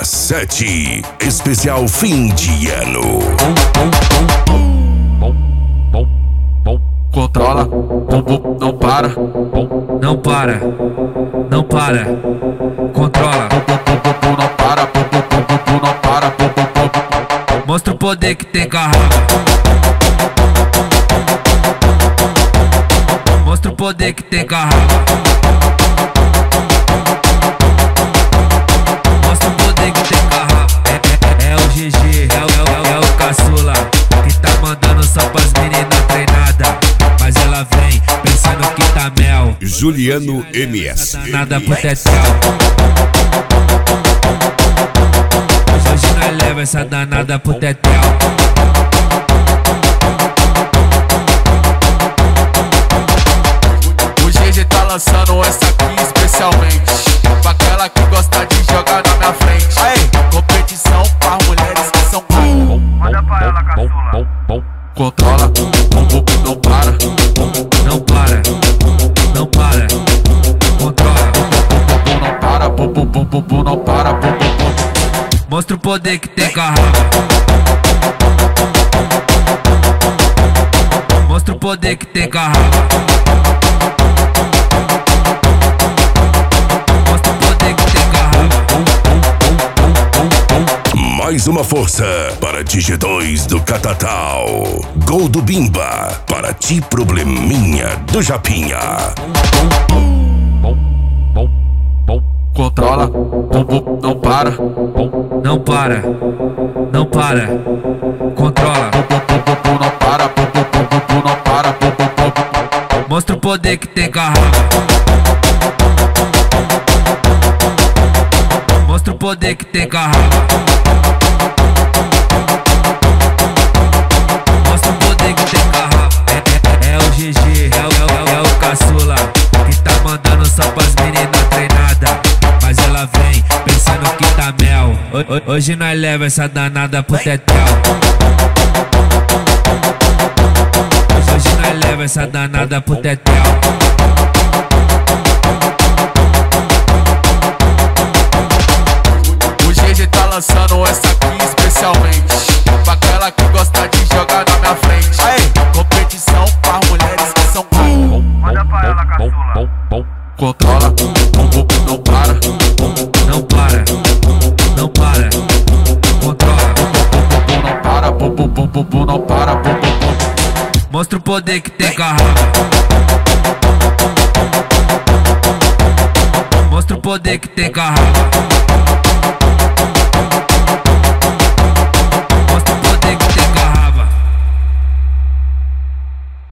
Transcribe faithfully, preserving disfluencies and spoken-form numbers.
sete, especial fim de ano. Bom, bom, bom, controla, bom, bom, não para, bom, não para, não para, controla, bom, bom, bom, bom, não para, bom, bom, bom, bom, bom, não para, bom, bom, bom, bom. Mostra o poder que tem carro. Mostra o poder que tem carro. Mostra o poder que tem carro. É, é, é o G G, é o, é, o, é o caçula que tá mandando só pras meninas treinadas, mas ela vem pensando que tá mel. Juliano M S. Nada pro tetel. Hoje nós leva essa danada pro tetel. O G G tá lançando essa aqui especialmente pra aquela que gosta de jogar na minha frente. Aí, competição para mulheres que são bom. Olha pra ela, caçula. Controla, bom, bom, não para, Não para, não para, controla. não para, bom, bom, bom, bom, bom, não para, bom, bom, bom. Mostra o poder que tem carro. Mostra o poder que tem carro. Mostra o poder que tem carro. Mais uma força para Digi dois do Catatal. Gol do Bimba para Ti Probleminha do Japinha. Bom, bom, bom, controla, bom, bom, não para, bom, Não para, não para, controla. bom, bom, bom, bom, não para, bom, bom, bom, bom, bom, não para, bom, bom, bom. Mostra o poder que tem carro. Mostra o poder que tem carro. Mostra o poder que tem carro. É, é, é o G G, é o, é, o, é o caçula que tá mandando só pras meninas treinadas, mas ela vem pensando que tá mel. Ho- Hoje nós leva essa danada pro tetel. Hoje nós leva essa danada pro tetel. O G G tá lançando essa aqui especialmente pra aquela que gosta de jogar na minha frente. Aí, competição para mulheres que são bom. Olha pra ela, caçula. Controla, bom, bom, não para, Não para, não para, controla. bom, não para, bom, bom, bom, bom, bom, não para, bom, bom, bom. Mostra o poder que tem carro. Mostra o poder que tem carro.